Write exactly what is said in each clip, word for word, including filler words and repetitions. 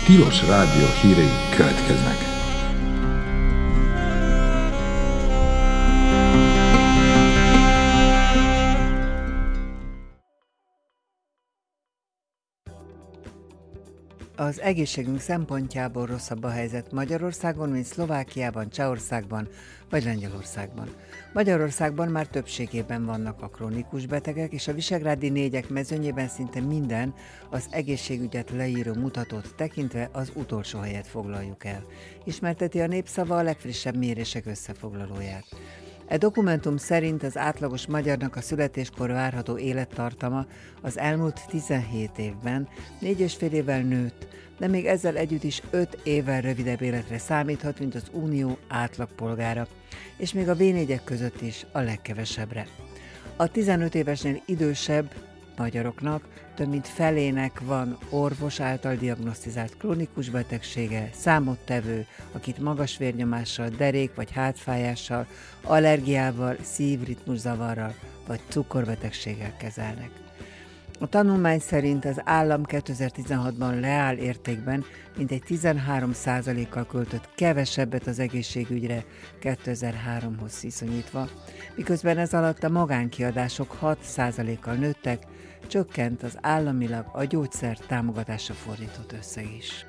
Tilos Rádió hírei következnek. Az egészségünk szempontjából rosszabb a helyzet Magyarországon, mint Szlovákiában, Csehországban vagy Lengyelországban. Magyarországban már többségében vannak a krónikus betegek, és a visegrádi négyek mezőnyében szinte minden az egészségügyet leíró mutatót tekintve az utolsó helyet foglaljuk el. Ismerteti a Népszava a legfrissebb mérések összefoglalóját. E dokumentum szerint az átlagos magyarnak a születéskor várható élettartama az elmúlt tizenhét évben négy és fél évvel nőtt, de még ezzel együtt is öt évvel rövidebb életre számíthat, mint az unió átlagpolgára, és még a vé négyek között is a legkevesebbre. A tizenöt évesnél idősebb magyaroknak több mint felének van orvos által diagnosztizált krónikus betegsége, számottevő, akit magas vérnyomással, derék vagy hátfájással, allergiával, szívritmuszavarral vagy cukorbetegséggel kezelnek. A tanulmány szerint az állam kétezer-tizenhatban reál értékben mintegy tizenhárom százalékkal költött kevesebbet az egészségügyre kétezer-háromhoz viszonyítva, miközben ez alatt a magánkiadások hat százalékkal nőttek, csökkent az államilag a gyógyszer támogatásra fordított összeg is.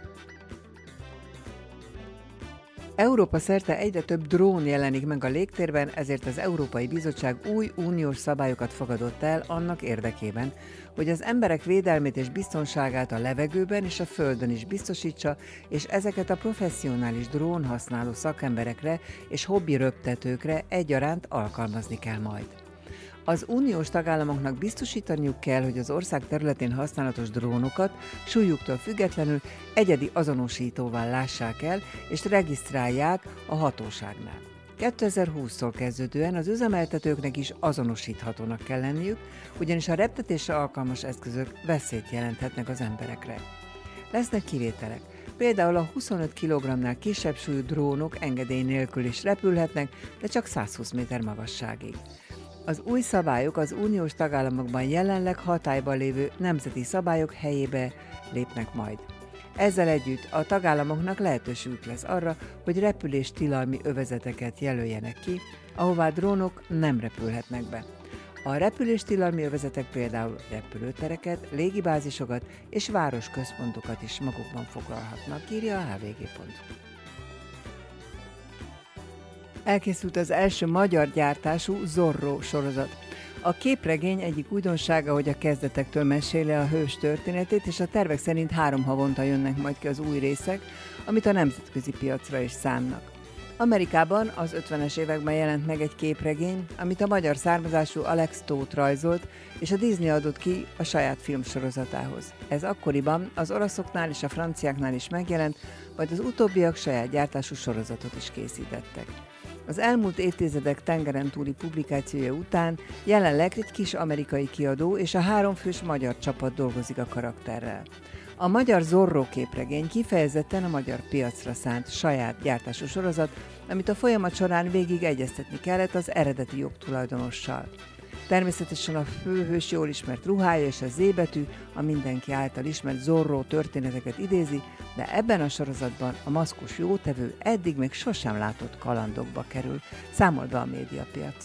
Európa szerte egyre több drón jelenik meg a légtérben, ezért az Európai Bizottság új uniós szabályokat fogadott el annak érdekében, hogy az emberek védelmét és biztonságát a levegőben és a földön is biztosítsa, és ezeket a professzionális drón használó szakemberekre és hobbi röptetőkre egyaránt alkalmazni kell majd. Az uniós tagállamoknak biztosítaniuk kell, hogy az ország területén használatos drónokat súlyuktól függetlenül egyedi azonosítóval lássák el és regisztrálják a hatóságnál. kétezer-húsztól kezdődően az üzemeltetőknek is azonosíthatónak kell lenniük, ugyanis a reptetésre alkalmas eszközök veszélyt jelenthetnek az emberekre. Lesznek kivételek. Például a huszonöt kilogrammnál kisebb súlyú drónok engedély nélkül is repülhetnek, de csak százhúsz méter magasságig. Az új szabályok az uniós tagállamokban jelenleg hatályban lévő nemzeti szabályok helyébe lépnek majd. Ezzel együtt a tagállamoknak lehetőségük lesz arra, hogy repüléstilalmi övezeteket jelöljenek ki, ahová drónok nem repülhetnek be. A repüléstilalmi övezetek például repülőtereket, légibázisokat és városközpontokat is magukban foglalhatnak, írja a há vé gé pont hú. Elkészült az első magyar gyártású Zorro sorozat. A képregény egyik újdonsága, hogy a kezdetektől meséli a hős történetét, és a tervek szerint három havonta jönnek majd ki az új részek, amit a nemzetközi piacra is szánnak. Amerikában az ötvenes években jelent meg egy képregény, amit a magyar származású Alex Toth rajzolt, és a Disney adott ki a saját filmsorozatához. Ez akkoriban az olaszoknál és a franciáknál is megjelent, majd az utóbbiak saját gyártású sorozatot is készítettek. Az elmúlt évtizedek tengeren túli publikációja után jelenleg egy kis amerikai kiadó és a háromfős magyar csapat dolgozik a karakterrel. A magyar Zorro képregény kifejezetten a magyar piacra szánt saját gyártású sorozat, amit a folyamat során végig egyeztetni kellett az eredeti jogtulajdonossal. Természetesen a főhős jól ismert ruhája és a Z betű a mindenki által ismert Zorro történeteket idézi, de ebben a sorozatban a maszkos jótevő eddig még sosem látott kalandokba kerül, számol be a Médiapiac.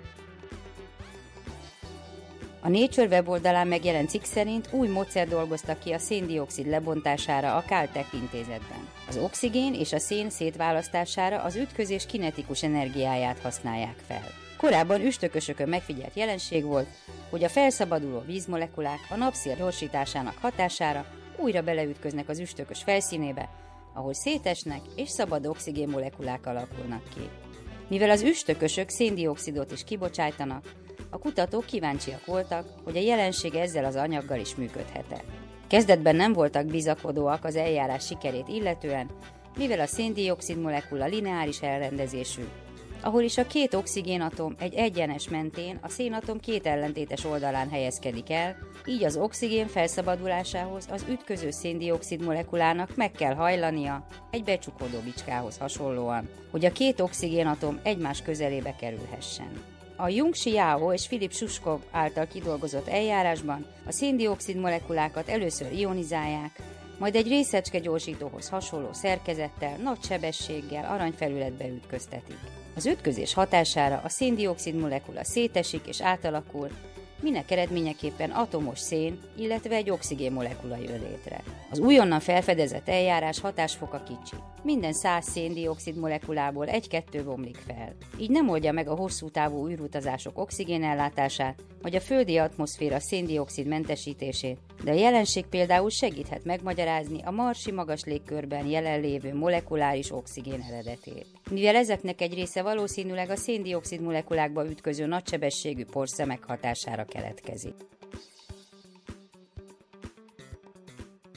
A Nature weboldalán megjelent cikk szerint új módszer dolgoztak ki a szén-dioxid lebontására a Caltech intézetben. Az oxigén és a szén szétválasztására az ütközés kinetikus energiáját használják fel. Korábban üstökösökön megfigyelt jelenség volt, hogy a felszabaduló vízmolekulák a napszél gyorsításának hatására újra beleütköznek az üstökös felszínébe, ahol szétesnek és szabad oxigénmolekulák alakulnak ki. Mivel az üstökösök szén-dioxidot is kibocsájtanak, a kutatók kíváncsiak voltak, hogy a jelenség ezzel az anyaggal is működhet-e. Kezdetben nem voltak bizakodóak az eljárás sikerét illetően, mivel a szén-dioxid molekula lineáris elrendezésű, ahol is a két oxigénatom egy egyenes mentén a szénatom két ellentétes oldalán helyezkedik el, így az oxigén felszabadulásához az ütköző szén-dioxid molekulának meg kell hajlania egy becsukódó bicskához hasonlóan, hogy a két oxigénatom egymás közelébe kerülhessen. A Jung-Shi Yao és Philip Shishkov által kidolgozott eljárásban a szén-dioxid molekulákat először ionizálják, majd egy részecske gyorsítóhoz hasonló szerkezettel, nagy sebességgel aranyfelületbe ütköztetik. Az ütközés hatására a széndioxid molekula szétesik és átalakul, minek eredményeképpen atomos szén, illetve egy oxigén molekula jön létre. Az újonnan felfedezett eljárás hatásfoka kicsi. Minden száz széndioxid molekulából egy-kettő bomlik fel. Így nem oldja meg a hosszú távú űrutazások oxigénellátását, vagy a földi atmoszféra széndioxid mentesítését, de a jelenség például segíthet megmagyarázni a marsi magas légkörben jelenlévő molekuláris oxigén eredetét. Mivel ezeknek egy része valószínűleg a széndioxid molekulákba ütköző nagysebességű porszemek hatására keletkezik.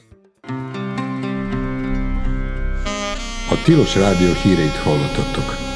A Tilos Rádió híreit hallottattok.